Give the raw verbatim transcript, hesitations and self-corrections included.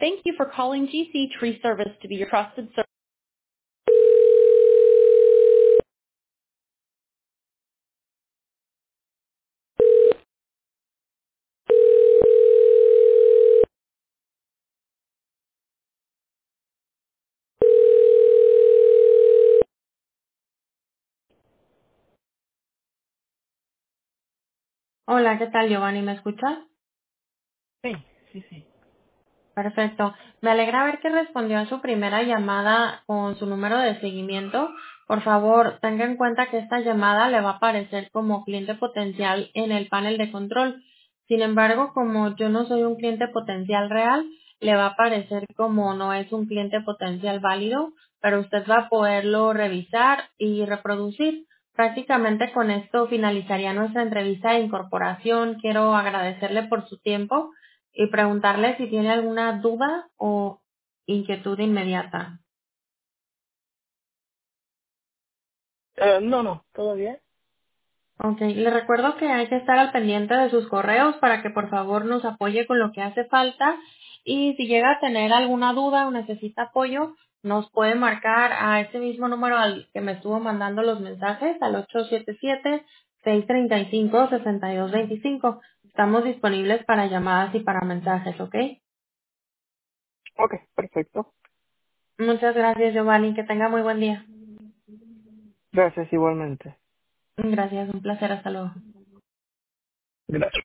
Thank you for calling G C Tree Service to be your trusted service. Hola, ¿qué tal, Giovanni? ¿Me escuchas? Sí, sí, sí. Perfecto. Me alegra ver que respondió a su primera llamada con su número de seguimiento. Por favor, tenga en cuenta que esta llamada le va a aparecer como cliente potencial en el panel de control. Sin embargo, como yo no soy un cliente potencial real, le va a aparecer como no es un cliente potencial válido, pero usted va a poderlo revisar y reproducir. Prácticamente con esto finalizaría nuestra entrevista de incorporación. Quiero agradecerle por su tiempo y preguntarle si tiene alguna duda o inquietud inmediata. Eh, no, no, ¿todo bien? Ok, le recuerdo que hay que estar al pendiente de sus correos para que por favor nos apoye con lo que hace falta y si llega a tener alguna duda o necesita apoyo, nos puede marcar a ese mismo número al que me estuvo mandando los mensajes, al ocho siete siete, seis tres cinco, seis dos dos cinco. Estamos disponibles para llamadas y para mensajes, ¿ok? Ok, perfecto. Muchas gracias, Giovanni. Que tenga muy buen día. Gracias igualmente. Gracias, un placer. Hasta luego. Gracias.